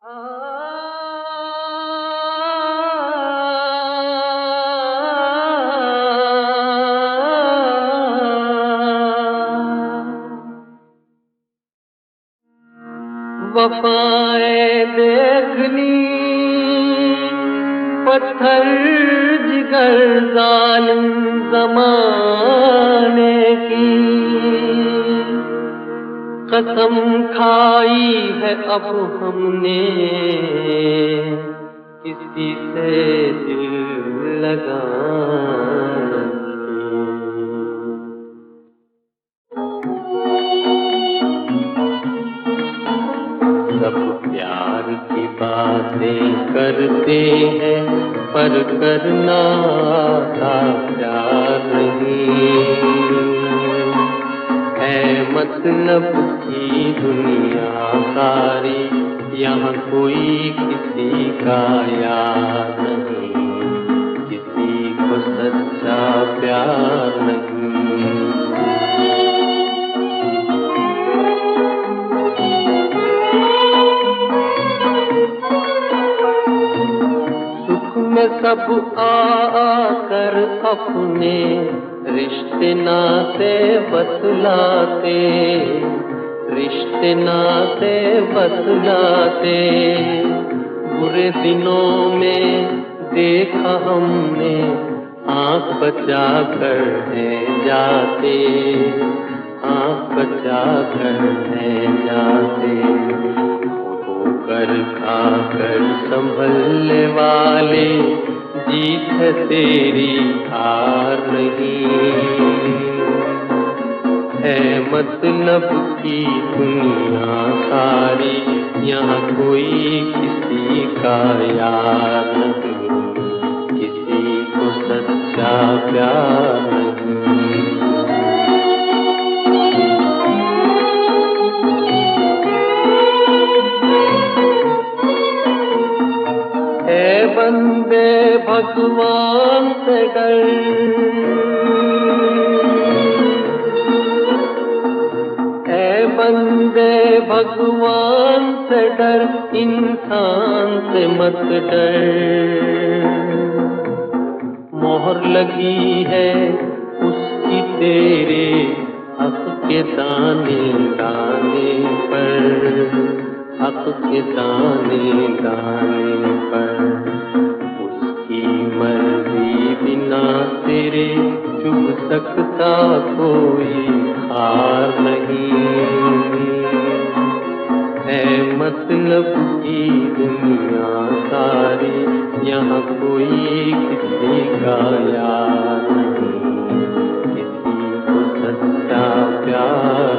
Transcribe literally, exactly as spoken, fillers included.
वफाएं देखनी पत्थर जिगर जालिम ज़माने की, कसम खाई है अब हमने किसी से दिल लगाने की। सब प्यार की बातें करते हैं पर करना था प्यार नहीं है। मतलब की दुनिया सारी, यहाँ कोई किसी का यार नहीं, किसी को सच्चा प्यार नहीं। सुख में सब आकर अपने रिश्ते नाते बतलाते, रिश्ते नाते बतलाते। बुरे दिनों में देखा हमने आँख बचा कर है जाते, आँख बचा कर है जाते। कर खाकर संभलने वाले जीत है तेरी हार नहीं है। मतलब की दुनिया सारी, यहाँ कोई किसी का यार नहीं, किसी को सच्चा प्यार नहीं। ऐ बंदे भगवान से डर, ऐ बंदे भगवान से डर, इंसान से मत डर। मोहर लगी है उसकी तेरे हक के दाने दाने पर, हक के दाने दाने पर। उसकी मर्जी बिना तेरे चुभ सकता कोई हार नहीं है। मतलब की दुनिया सारी, यहाँ कोई किसी का यार नहीं, किसी को सच्चा प्यार